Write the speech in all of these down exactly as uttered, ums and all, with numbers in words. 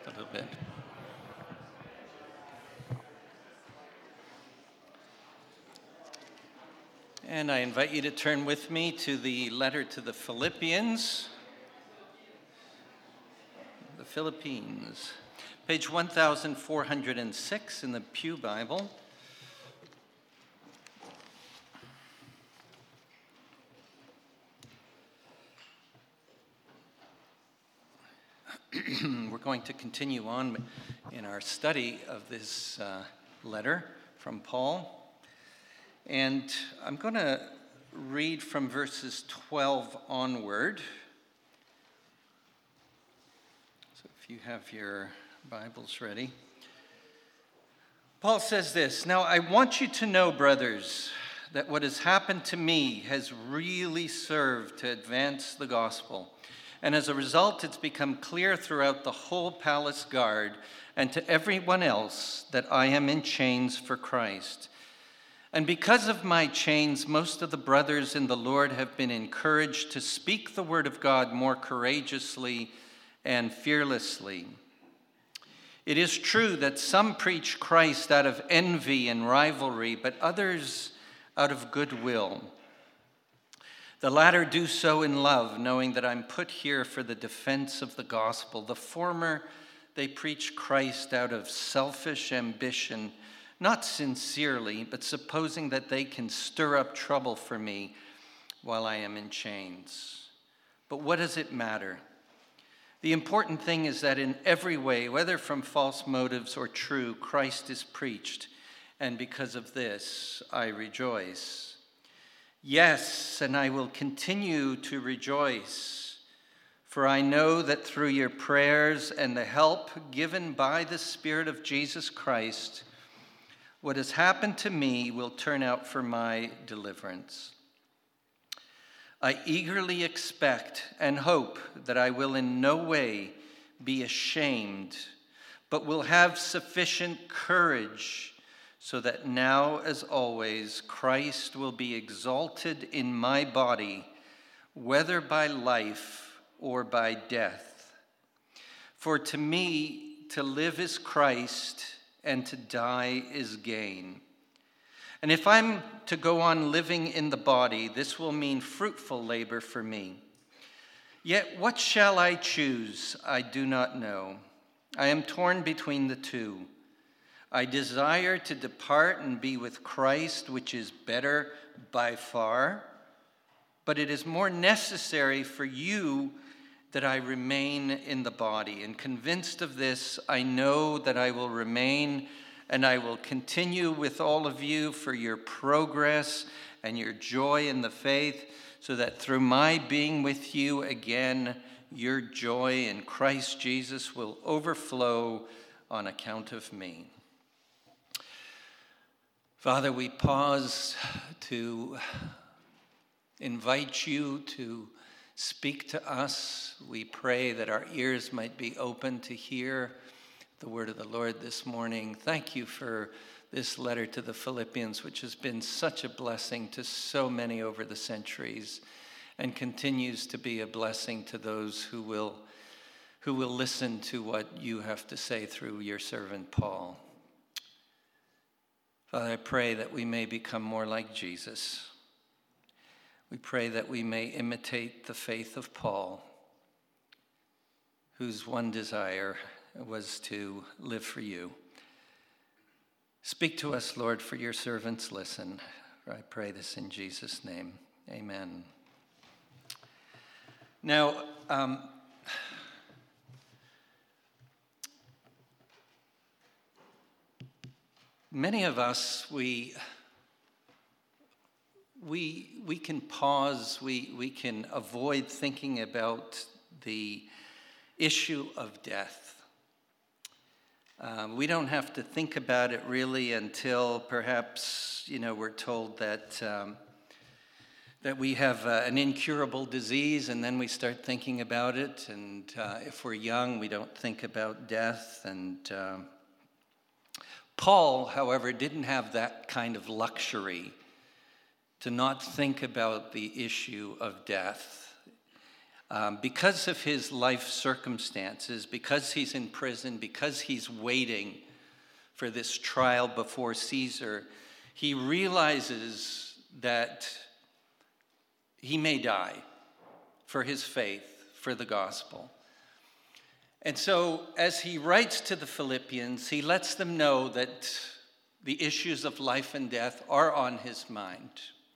a little bit. And I invite you to turn with me to the letter to the Philippians. The Philippines. Page one thousand four hundred six in the Pew Bible. We're going to continue on in our study of this uh, letter from Paul. And I'm going to read from verses twelve onward. So if you have your Bibles ready. Paul says this, "Now I want you to know, brothers, that what has happened to me has really served to advance the gospel. And as a result, it's become clear throughout the whole palace guard and to everyone else that I am in chains for Christ. And because of my chains, most of the brothers in the Lord have been encouraged to speak the word of God more courageously and fearlessly. It is true that some preach Christ out of envy and rivalry, but others out of goodwill. The latter do so in love, knowing that I'm put here for the defense of the gospel. The former, they preach Christ out of selfish ambition, not sincerely, but supposing that they can stir up trouble for me while I am in chains. But what does it matter? The important thing is that in every way, whether from false motives or true, Christ is preached, and because of this, I rejoice. Yes, and I will continue to rejoice, for I know that through your prayers and the help given by the Spirit of Jesus Christ, what has happened to me will turn out for my deliverance. I eagerly expect and hope that I will in no way be ashamed, but will have sufficient courage so that now, as always, Christ will be exalted in my body, whether by life or by death. For to me, to live is Christ, and to die is gain. And if I'm to go on living in the body, this will mean fruitful labor for me. Yet what shall I choose? I do not know. I am torn between the two. I desire to depart and be with Christ, which is better by far, but it is more necessary for you that I remain in the body. And convinced of this, I know that I will remain and I will continue with all of you for your progress and your joy in the faith, so that through my being with you again, your joy in Christ Jesus will overflow on account of me." Father, we pause to invite you to speak to us. We pray that our ears might be open to hear the word of the Lord this morning. Thank you for this letter to the Philippians, which has been such a blessing to so many over the centuries and continues to be a blessing to those who will, who will listen to what you have to say through your servant Paul. Father, I pray that we may become more like Jesus. We pray that we may imitate the faith of Paul, whose one desire was to live for you. Speak to us, Lord, for your servants listen. I pray this in Jesus' name. Amen. Now, um, many of us, we we we can pause, we we can avoid thinking about the issue of death. Um, we don't have to think about it really until perhaps, you know, we're told that um, that we have uh, an incurable disease, and then we start thinking about it. And uh, if we're young, we don't think about death. And uh, Paul, however, didn't have that kind of luxury to not think about the issue of death. Um, because of his life circumstances, because he's in prison, because he's waiting for this trial before Caesar, he realizes that he may die for his faith, for the gospel. And so as he writes to the Philippians, he lets them know that the issues of life and death are on his mind.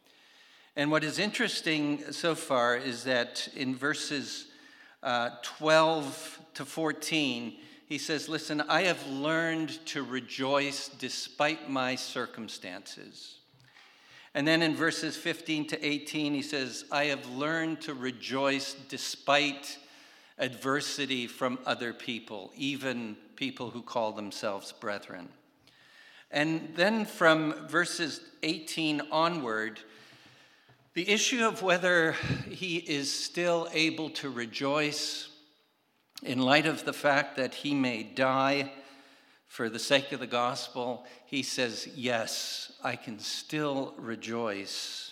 And what is interesting so far is that in verses uh, twelve to fourteen, he says, listen, I have learned to rejoice despite my circumstances. And then in verses fifteen to eighteen, he says, I have learned to rejoice despite adversity from other people, even people who call themselves brethren. And then from verses eighteen onward, the issue of whether he is still able to rejoice in light of the fact that he may die for the sake of the gospel, he says, yes, I can still rejoice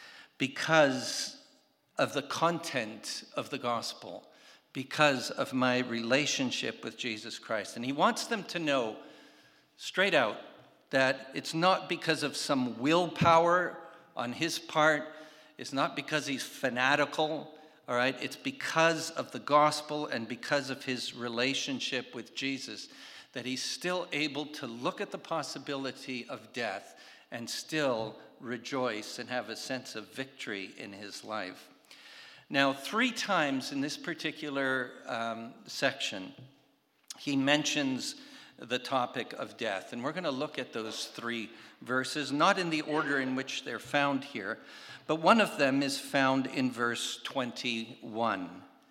because of the content of the gospel, because of my relationship with Jesus Christ. And he wants them to know straight out that it's not because of some willpower on his part. It's not because he's fanatical, all right? It's because of the gospel and because of his relationship with Jesus that he's still able to look at the possibility of death and still rejoice and have a sense of victory in his life. Now, three times in this particular um, section, he mentions the topic of death. And we're going to look at those three verses, not in the order in which they're found here, but one of them is found in verse twenty-one,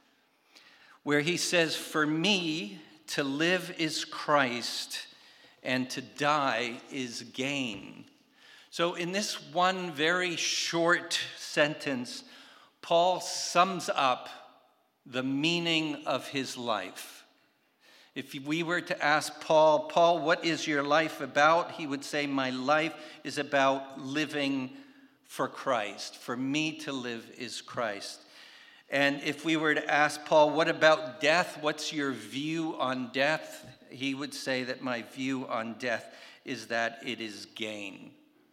where he says, for me to live is Christ, and to die is gain. So in this one very short sentence, Paul sums up the meaning of his life. If we were to ask Paul, Paul, what is your life about? He would say, my life is about living for Christ. For me to live is Christ. And if we were to ask Paul, what about death? What's your view on death? He would say that my view on death is that it is gain.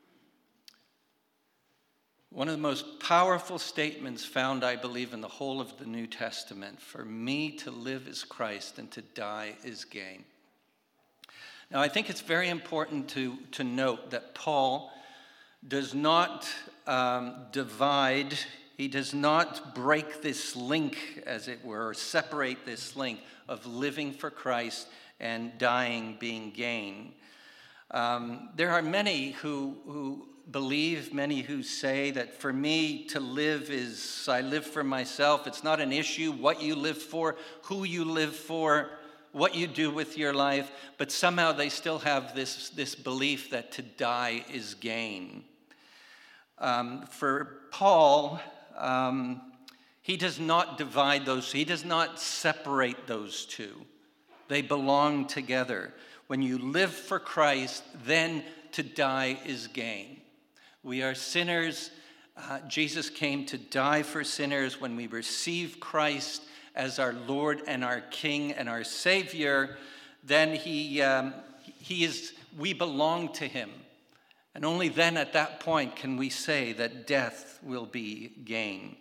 One of the most powerful statements found, I believe, in the whole of the New Testament. For me to live is Christ and to die is gain. Now, I think it's very important to, to note that Paul does not um, divide, he does not break this link, as it were, or separate this link of living for Christ and dying being gain. Um, there are many who, who believe, many who say that for me to live is, I live for myself. It's not an issue what you live for, who you live for, what you do with your life, but somehow they still have this, this belief that to die is gain. Um, for Paul, um, he does not divide those, he does not separate those two. They belong together. When you live for Christ, then to die is gain. We are sinners. Uh, Jesus came to die for sinners. When we receive Christ as our Lord and our King and our Savior, then he, um, he is, we belong to him. And only then at that point can we say that death will be gain.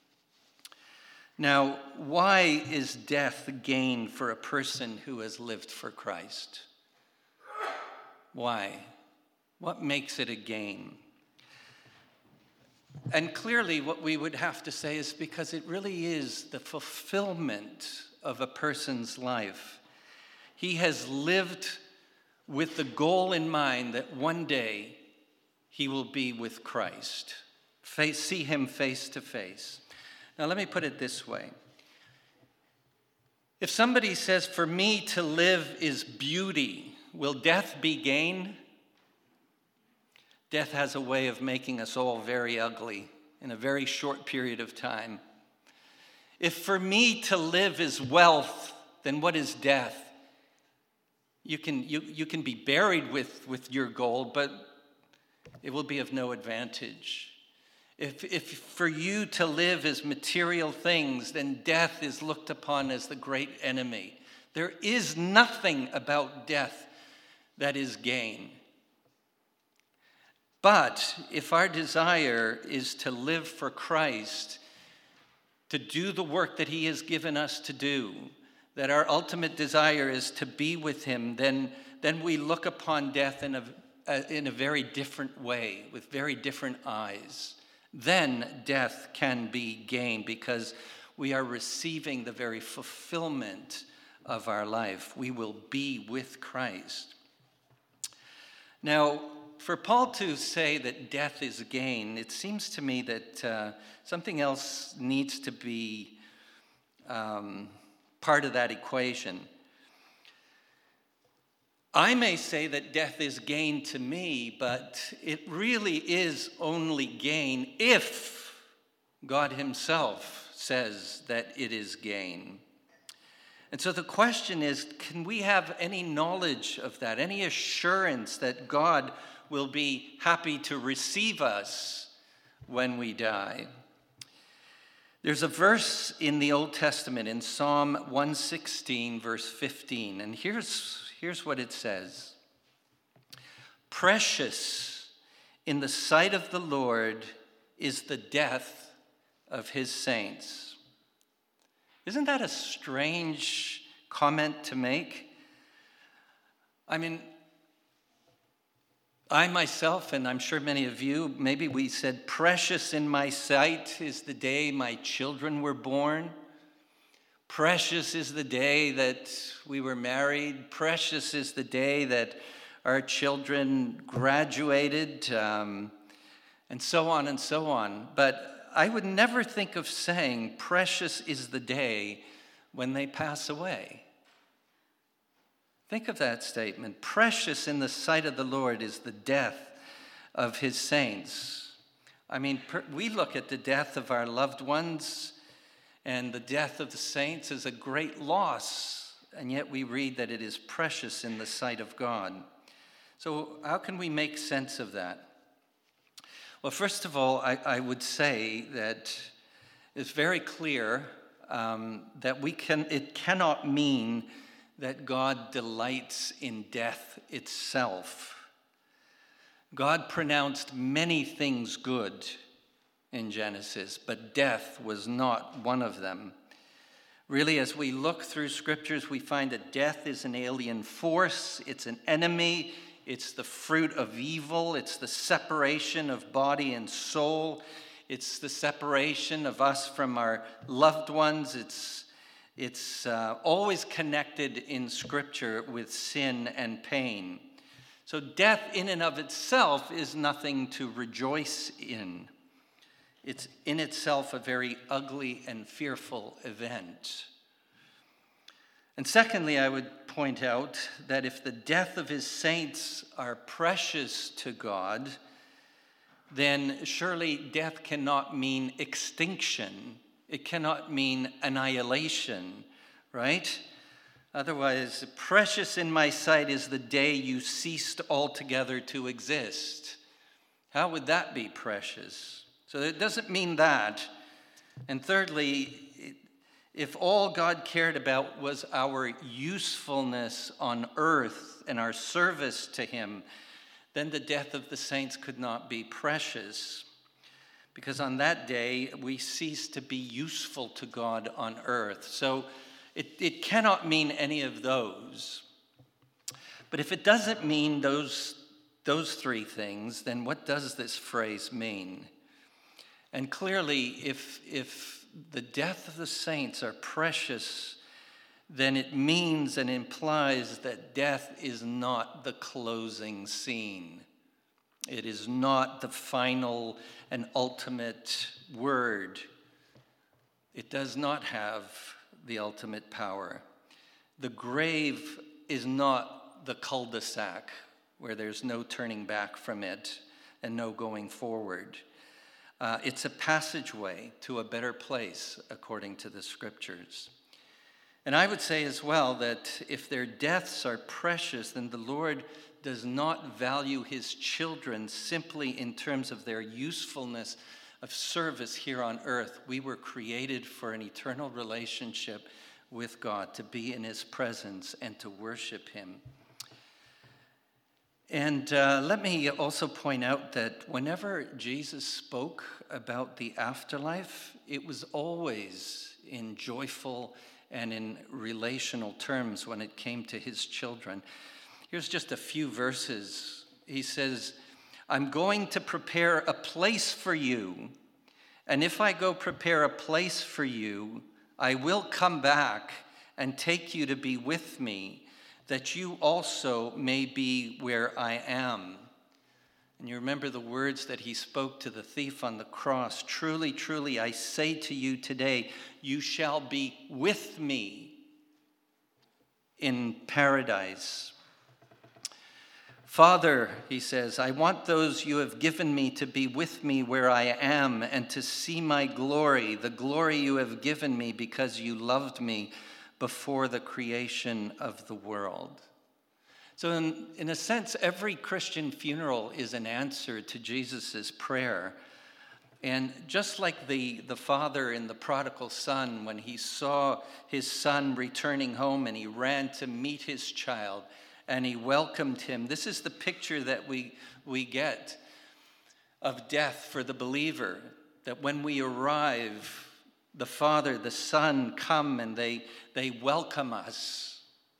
Now, why is death gain for a person who has lived for Christ? Why? What makes it a gain? And clearly what we would have to say is because it really is the fulfillment of a person's life. He has lived with the goal in mind that one day he will be with Christ, face, see him face to face. Now let me put it this way. If somebody says, for me to live is beauty, will death be gain? Death has a way of making us all very ugly in a very short period of time. If for me to live is wealth, then what is death? You can, you, you can be buried with, with your gold, but it will be of no advantage. If, if for you to live as material things, then death is looked upon as the great enemy. There is nothing about death that is gain. But if our desire is to live for Christ, to do the work that he has given us to do, that our ultimate desire is to be with him, then, then we look upon death in a, in a very different way, with very different eyes. Then death can be gain because we are receiving the very fulfillment of our life. We will be with Christ. Now, for Paul to say that death is gain, it seems to me that uh, something else needs to be um, part of that equation. I may say that death is gain to me, but it really is only gain if God himself says that it is gain. And so the question is, can we have any knowledge of that, any assurance that God will be happy to receive us when we die? There's a verse in the Old Testament in Psalm one sixteen, verse fifteen, and here's, here's what it says. Precious in the sight of the Lord is the death of his saints. Isn't that a strange comment to make? I mean, I myself, and I'm sure many of you, maybe we said, precious in my sight is the day my children were born. Precious is the day that we were married. Precious is the day that our children graduated, um, and so on and so on. But I would never think of saying, precious is the day when they pass away. Think of that statement. Precious in the sight of the Lord is the death of his saints. I mean, per- we look at the death of our loved ones, and the death of the saints is a great loss, and yet we read that it is precious in the sight of God. So how can we make sense of that? Well, first of all, I, I would say that it's very clear um, that we can. It cannot mean that God delights in death itself. God pronounced many things good in Genesis, but death was not one of them. Really, as we look through scriptures, we find that death is an alien force, it's an enemy, it's the fruit of evil, it's the separation of body and soul, it's the separation of us from our loved ones, it's It's uh, always connected in Scripture with sin and pain. So death in and of itself is nothing to rejoice in. It's in itself a very ugly and fearful event. And secondly, I would point out that if the death of his saints are precious to God, then surely death cannot mean extinction. It cannot mean annihilation, right? Otherwise, precious in my sight is the day you ceased altogether to exist. How would that be precious? So it doesn't mean that. And thirdly, if all God cared about was our usefulness on earth and our service to him, then the death of the saints could not be precious. Because on that day, we cease to be useful to God on earth. So it, it cannot mean any of those. But if it doesn't mean those, those three things, then what does this phrase mean? And clearly, if, if the death of the saints are precious, then it means and implies that death is not the closing scene. It is not the final and ultimate word. It does not have the ultimate power. The grave is not the cul-de-sac where there's no turning back from it and no going forward. Uh, it's a passageway to a better place, according to the scriptures. And I would say as well that if their deaths are precious, then the Lord does not value his children simply in terms of their usefulness of service here on earth. We were created for an eternal relationship with God, to be in his presence and to worship him. And uh, let me also point out that whenever Jesus spoke about the afterlife, it was always in joyful and in relational terms when it came to his children. Here's just a few verses. He says, I'm going to prepare a place for you, and if I go prepare a place for you, I will come back and take you to be with me, that you also may be where I am. And you remember the words that he spoke to the thief on the cross. Truly, truly, I say to you today, you shall be with me in paradise. Father, he says, I want those you have given me to be with me where I am and to see my glory, the glory you have given me because you loved me before the creation of the world. So in, in a sense, every Christian funeral is an answer to Jesus' prayer. And just like the, the father in the prodigal son, when he saw his son returning home and he ran to meet his child and he welcomed him, this is the picture that we, we get of death for the believer, that when we arrive, the Father, the Son come and they, they welcome us.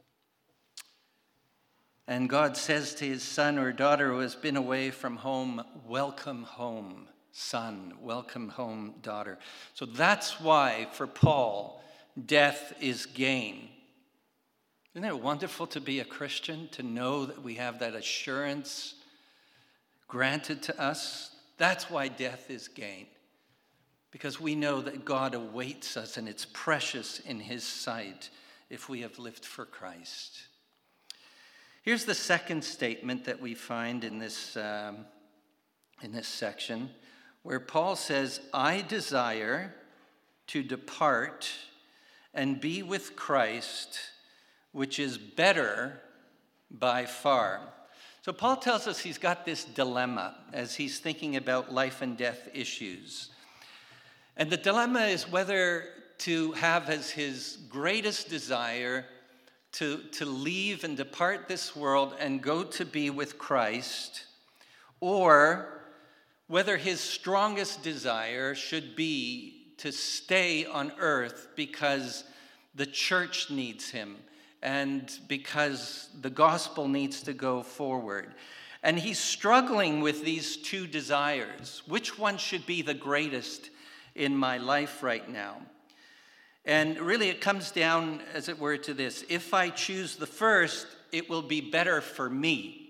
And God says to his son or daughter who has been away from home, welcome home, son, welcome home, daughter. So that's why for Paul, death is gain. Isn't it wonderful to be a Christian, to know that we have that assurance granted to us? That's why death is gain. Because we know that God awaits us and it's precious in his sight if we have lived for Christ. Here's the second statement that we find in this, um, in this section, where Paul says, I desire to depart and be with Christ, which is better by far. So Paul tells us he's got this dilemma as he's thinking about life and death issues. And the dilemma is whether to have as his greatest desire to, to leave and depart this world and go to be with Christ, or whether his strongest desire should be to stay on earth because the church needs him and because the gospel needs to go forward. And he's struggling with these two desires. Which one should be the greatest in my life right now? And really it comes down, as it were, to this. If I choose the first, it will be better for me.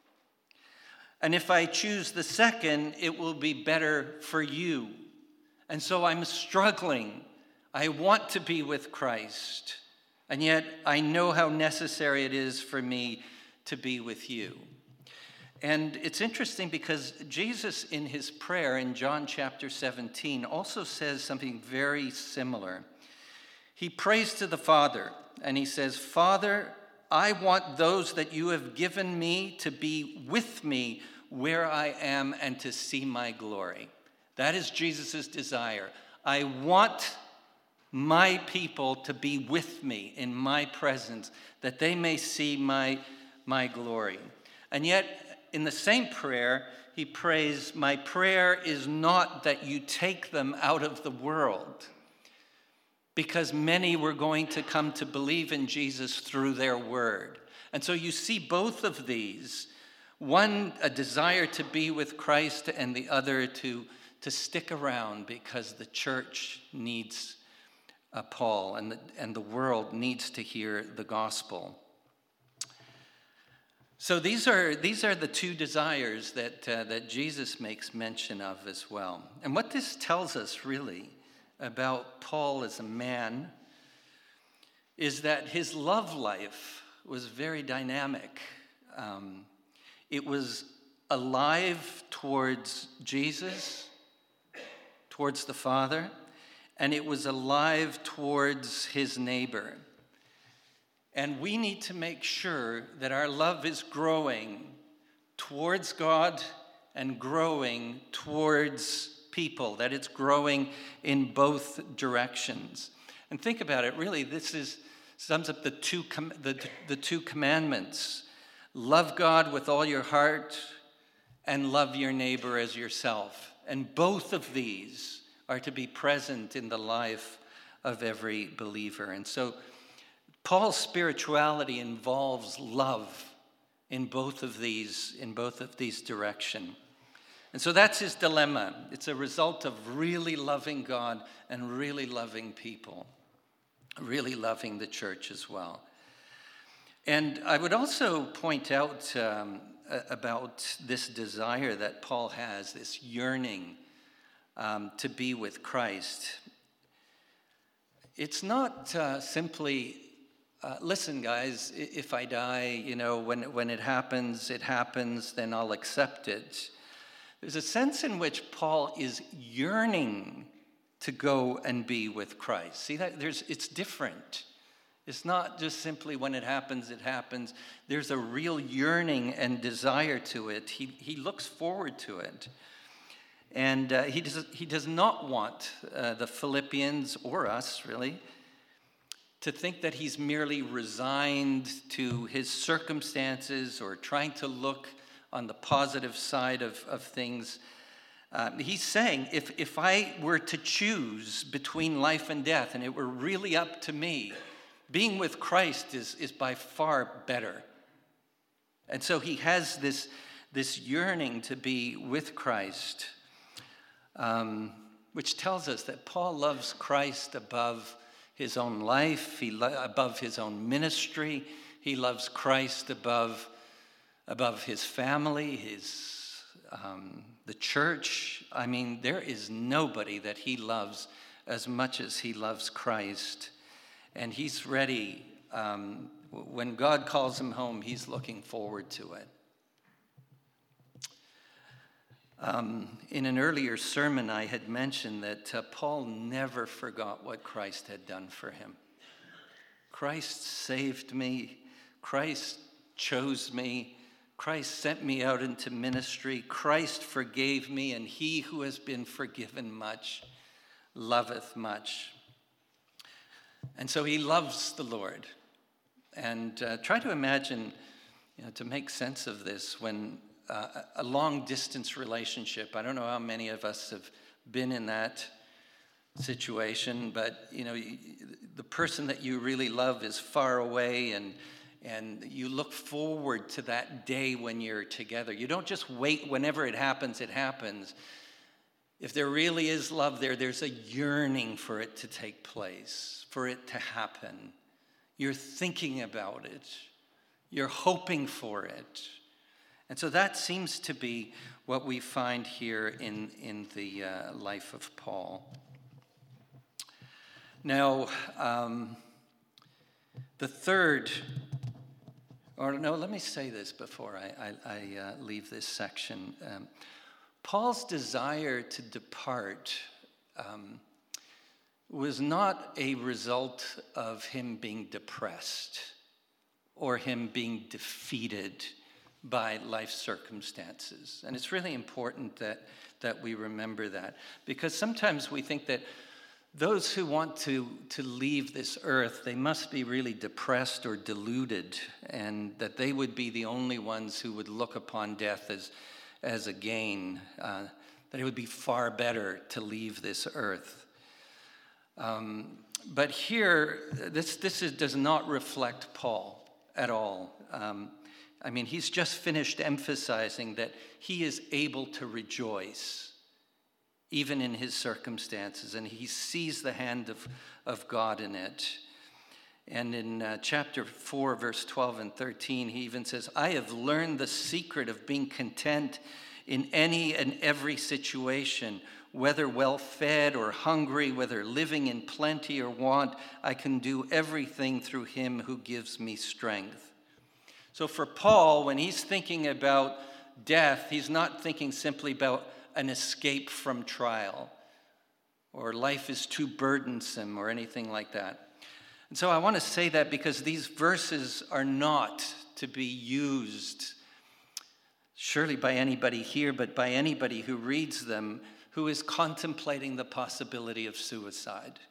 And if I choose the second, it will be better for you. And so I'm struggling. I want to be with Christ, and yet I know how necessary it is for me to be with you. And it's interesting because Jesus in his prayer in John chapter seventeen also says something very similar. He prays to the Father and he says, Father, I want those that you have given me to be with me where I am and to see my glory. That is Jesus' desire. I want my people to be with me in my presence, that they may see my, my glory. And yet, in the same prayer, he prays, my prayer is not that you take them out of the world, because many were going to come to believe in Jesus through their word. And so you see both of these, one a desire to be with Christ and the other to, to stick around because the church needs uh, Paul and the, and the world needs to hear the gospel. So these are these are the two desires that uh, that Jesus makes mention of as well. And what this tells us really about Paul as a man is that his love life was very dynamic. Um, it was alive towards Jesus, towards the Father, and it was alive towards his neighbor. And we need to make sure that our love is growing towards God and growing towards people, that it's growing in both directions. And think about it, really, this is sums up the two com- the, the two commandments. Love God with all your heart and love your neighbor as yourself. And both of these are to be present in the life of every believer. And so Paul's spirituality involves love in both of these, in both of these directions. And so that's his dilemma. It's a result of really loving God and really loving people, really loving the church as well. And I would also point out um, about this desire that Paul has, this yearning um, to be with Christ. It's not uh, simply, uh, listen, guys, if I die, you know, when, when it happens, it happens, then I'll accept it. There's a sense in which Paul is yearning to go and be with Christ. See, that there's it's different. It's not just simply when it happens, it happens. There's a real yearning and desire to it. He, he looks forward to it. And uh, he, does, he does not want uh, the Philippians, or us really, to think that he's merely resigned to his circumstances or trying to look on the positive side of, of things. Uh, he's saying, if, if I were to choose between life and death, and it were really up to me, being with Christ is, is by far better. And so he has this, this yearning to be with Christ, um, which tells us that Paul loves Christ above his own life, he lo- above his own ministry. He loves Christ above above his family, his um, the church. I mean, there is nobody that he loves as much as he loves Christ. And he's ready. Um, when God calls him home, he's looking forward to it. Um, in an earlier sermon, I had mentioned that uh, Paul never forgot what Christ had done for him. Christ saved me. Christ chose me. Christ sent me out into ministry. Christ forgave me, and he who has been forgiven much loveth much. And so he loves the Lord. And uh, try to imagine, you know, to make sense of this, when uh, a long-distance relationship, I don't know how many of us have been in that situation, but, you know, the person that you really love is far away, and And you look forward to that day when you're together. You don't just wait. Whenever it happens, it happens. If there really is love there, there's a yearning for it to take place, for it to happen. You're thinking about it. You're hoping for it. And so that seems to be what we find here in, in the uh, life of Paul. Now, um, the third... Or no, let me say this before I, I, I uh, leave this section. Um, Paul's desire to depart um, was not a result of him being depressed or him being defeated by life circumstances. And it's really important that, that we remember that, because sometimes we think that those who want to, to leave this earth, they must be really depressed or deluded, and that they would be the only ones who would look upon death as, as a gain, uh, that it would be far better to leave this earth. Um, but here, this, this is, does not reflect Paul at all. Um, I mean, he's just finished emphasizing that he is able to rejoice even in his circumstances, and he sees the hand of, of God in it. And in uh, chapter four, verse twelve and thirteen, he even says, I have learned the secret of being content in any and every situation, whether well-fed or hungry, whether living in plenty or want, I can do everything through him who gives me strength. So for Paul, when he's thinking about death, he's not thinking simply about an escape from trial, or life is too burdensome, or anything like that. And so I want to say that because these verses are not to be used surely by anybody here, but by anybody who reads them, who who is contemplating the possibility of suicide.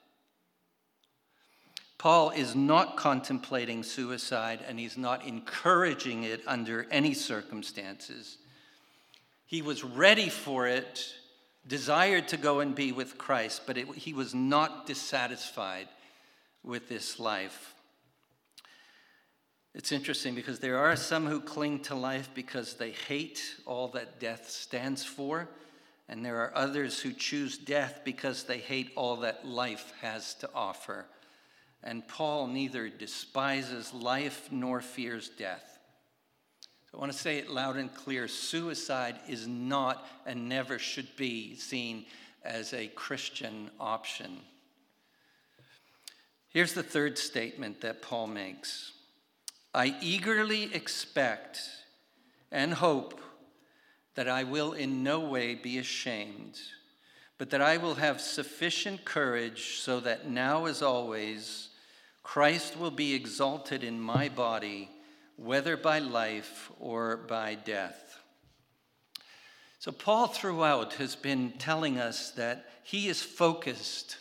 Paul is not contemplating suicide, and he's not encouraging it under any circumstances. He was ready for it, desired to go and be with Christ, but it, he was not dissatisfied with this life. It's interesting because there are some who cling to life because they hate all that death stands for, and there are others who choose death because they hate all that life has to offer. And Paul neither despises life nor fears death. So I want to say it loud and clear. Suicide is not and never should be seen as a Christian option. Here's the third statement that Paul makes. I eagerly expect and hope that I will in no way be ashamed, but that I will have sufficient courage so that now as always, Christ will be exalted in my body, whether by life or by death. So Paul throughout has been telling us that he is focused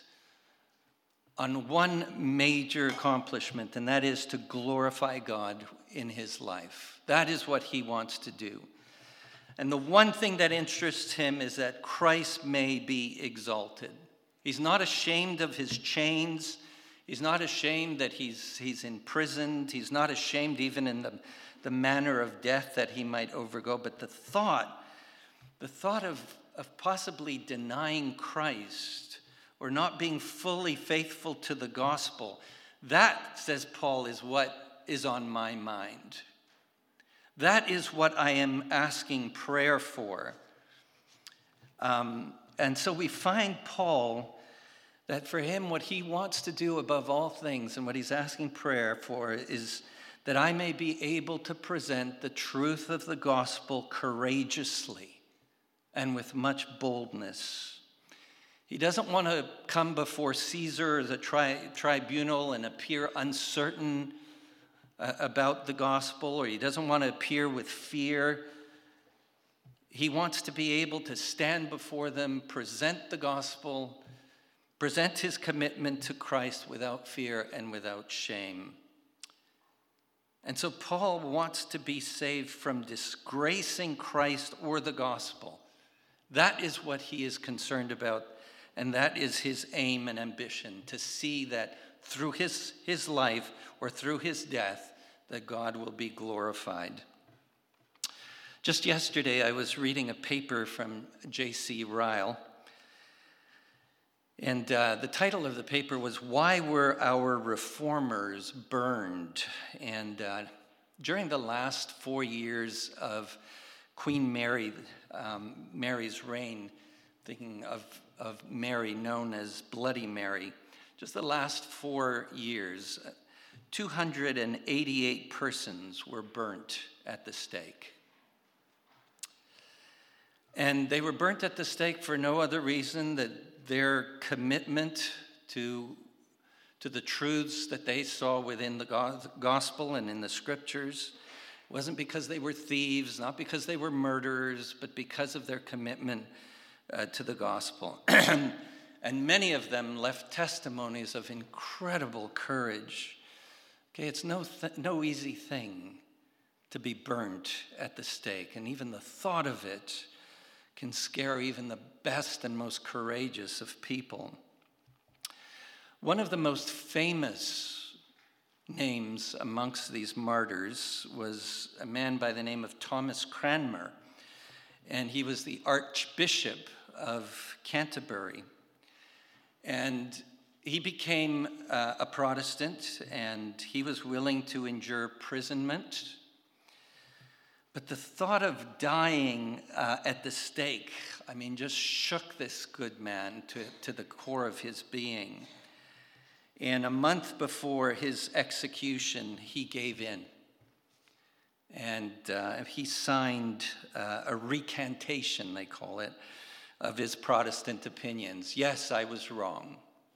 on one major accomplishment, and that is to glorify God in his life. That is what he wants to do. And the one thing that interests him is that Christ may be exalted. He's not ashamed of his chains. He's not ashamed that he's, he's imprisoned. He's not ashamed even in the, the manner of death that he might overgo. But the thought, the thought of, of possibly denying Christ or not being fully faithful to the gospel, that, says Paul, is what is on my mind. That is what I am asking prayer for. Um, and so we find Paul, that for him, what he wants to do above all things and what he's asking prayer for is that I may be able to present the truth of the gospel courageously and with much boldness. He doesn't want to come before Caesar or the tri- tribunal and appear uncertain uh, about the gospel, or he doesn't want to appear with fear. He wants to be able to stand before them, present the gospel, present his commitment to Christ without fear and without shame. And so Paul wants to be saved from disgracing Christ or the gospel. That is what he is concerned about, and that is his aim and ambition, to see that through his, his life or through his death, that God will be glorified. Just yesterday, I was reading a paper from J C Ryle, and uh, the title of the paper was, Why Were Our Reformers Burned? And uh, during the last four years of Queen Mary, um, Mary's reign, thinking of, of Mary known as Bloody Mary, just the last four years, two hundred eighty-eight persons were burnt at the stake. And they were burnt at the stake for no other reason than their commitment to, to the truths that they saw within the gospel and in the scriptures. It wasn't because they were thieves, not because they were murderers, but because of their commitment uh, to the gospel. And many of them left testimonies of incredible courage. Okay, it's no, th- no easy thing to be burnt at the stake, and even the thought of it can scare even the best and most courageous of people. One of the most famous names amongst these martyrs was a man by the name of Thomas Cranmer, and he was the Archbishop of Canterbury. And he became uh, a Protestant, and he was willing to endure imprisonment. But the thought of dying uh, at the stake, I mean, just shook this good man to, to the core of his being. And a month before his execution, he gave in. And uh, he signed uh, a recantation, they call it, of his Protestant opinions. Yes, I was wrong.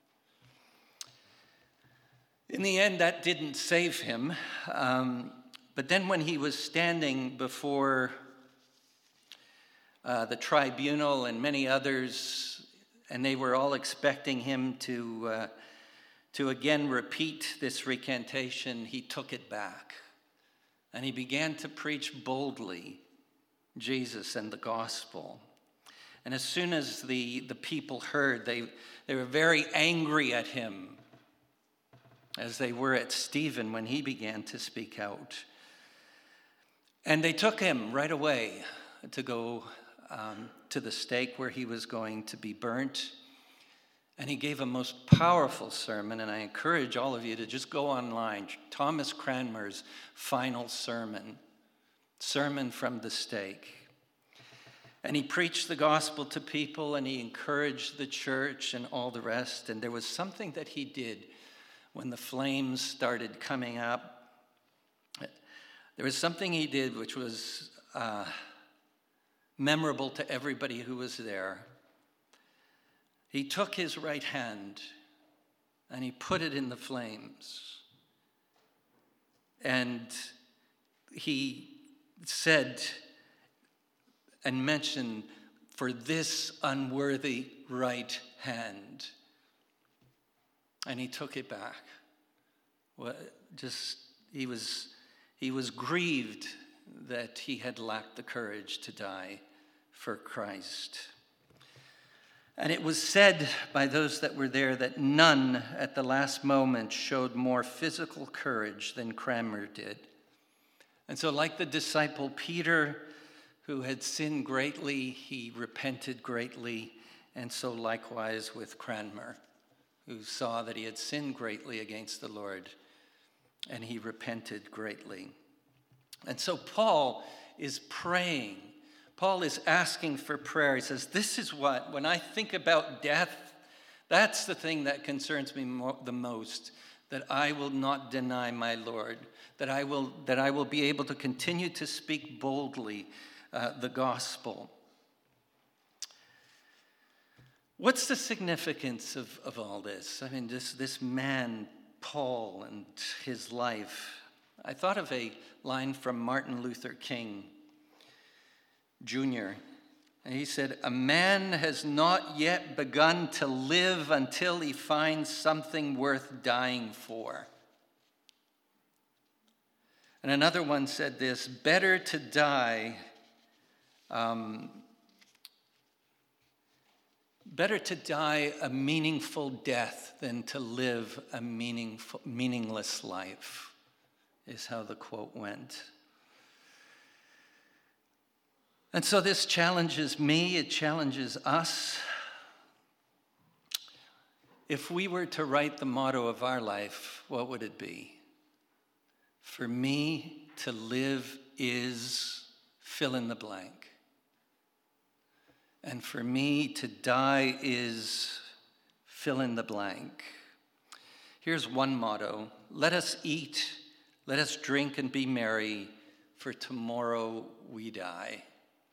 In the end, that didn't save him. Um, But then when he was standing before uh, the tribunal and many others, and they were all expecting him to, uh, to again repeat this recantation, he took it back. And he began to preach boldly Jesus and the gospel. And as soon as the, the people heard, they, they were very angry at him, as they were at Stephen when he began to speak out. And they took him right away to go um, to the stake where he was going to be burnt. And he gave a most powerful sermon, and I encourage all of you to just go online. Thomas Cranmer's final sermon, Sermon from the Stake. And he preached the gospel to people, and he encouraged the church and all the rest. And there was something that he did when the flames started coming up. There was something he did which was uh, memorable to everybody who was there. He took his right hand and he put it in the flames. And he said and mentioned, "For this unworthy right hand." And he took it back. Well, just he was he was grieved that he had lacked the courage to die for Christ. And it was said by those that were there that none at the last moment showed more physical courage than Cranmer did. And so, like the disciple Peter, who had sinned greatly, he repented greatly, and so likewise with Cranmer, who saw that he had sinned greatly against the Lord, and he repented greatly. And so Paul is praying. Paul is asking for prayer. He says, this is what, when I think about death, that's the thing that concerns me mo- the most, that I will not deny my Lord, that I will, that I will be able to continue to speak boldly uh, the gospel. What's the significance of, of all this? I mean, this, this man, Paul, and his life. I thought of a line from Martin Luther King Junior And he said, "A man has not yet begun to live until he finds something worth dying for." And another one said this, "Better to die um, Better to die a meaningful death than to live a meaningful, meaningless life," is how the quote went. And so this challenges me, it challenges us. If we were to write the motto of our life, what would it be? For me to live is fill in the blank. And for me to die is fill in the blank. Here's one motto: let us eat, let us drink and be merry, for tomorrow we die.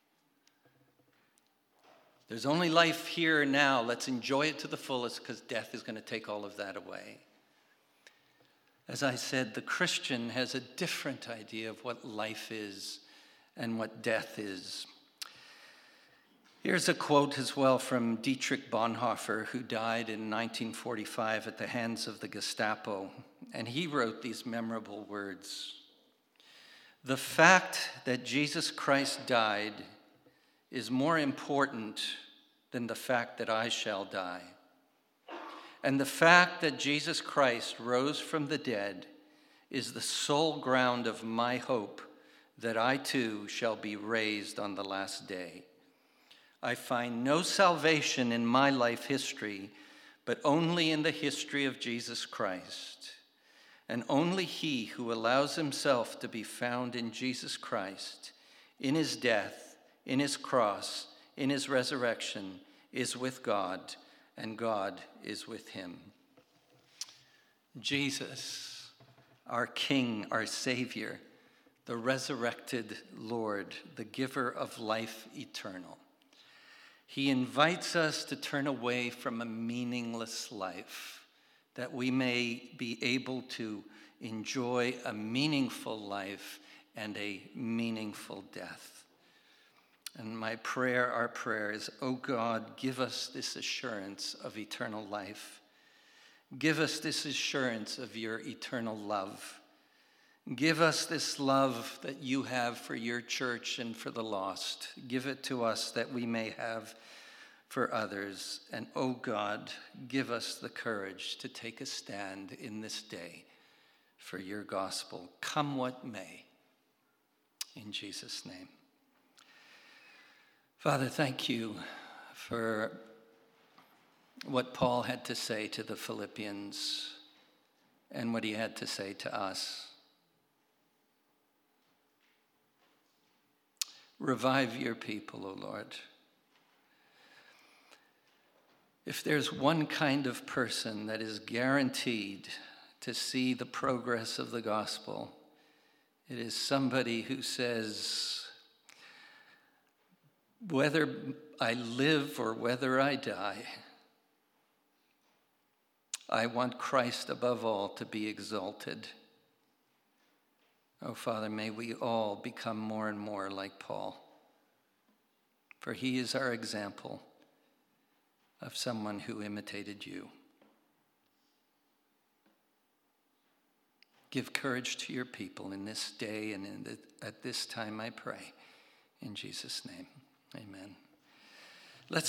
There's only life here now. Let's enjoy it to the fullest, because death is going to take all of that away. As I said, the Christian has a different idea of what life is and what death is. Here's a quote as well from Dietrich Bonhoeffer, who died in nineteen forty-five at the hands of the Gestapo. And he wrote these memorable words: "The fact that Jesus Christ died is more important than the fact that I shall die. And the fact that Jesus Christ rose from the dead is the sole ground of my hope that I too shall be raised on the last day. I find no salvation in my life history, but only in the history of Jesus Christ. And only he who allows himself to be found in Jesus Christ, in his death, in his cross, in his resurrection, is with God, and God is with him." Jesus, our King, our Savior, the resurrected Lord, the giver of life eternal. He invites us to turn away from a meaningless life, that we may be able to enjoy a meaningful life and a meaningful death. And my prayer, our prayer is, oh God, give us this assurance of eternal life. Give us this assurance of your eternal love. Give us this love that you have for your church and for the lost. Give it to us that we may have for others. And oh God, give us the courage to take a stand in this day for your gospel, come what may. In Jesus' name. Father, thank you for what Paul had to say to the Philippians and what he had to say to us. Revive your people, O Lord. If there's one kind of person that is guaranteed to see the progress of the gospel, it is somebody who says, whether I live or whether I die, I want Christ above all to be exalted. Oh, Father, may we all become more and more like Paul, for he is our example of someone who imitated you. Give courage to your people in this day and in the, at this time, I pray. In Jesus' name, amen.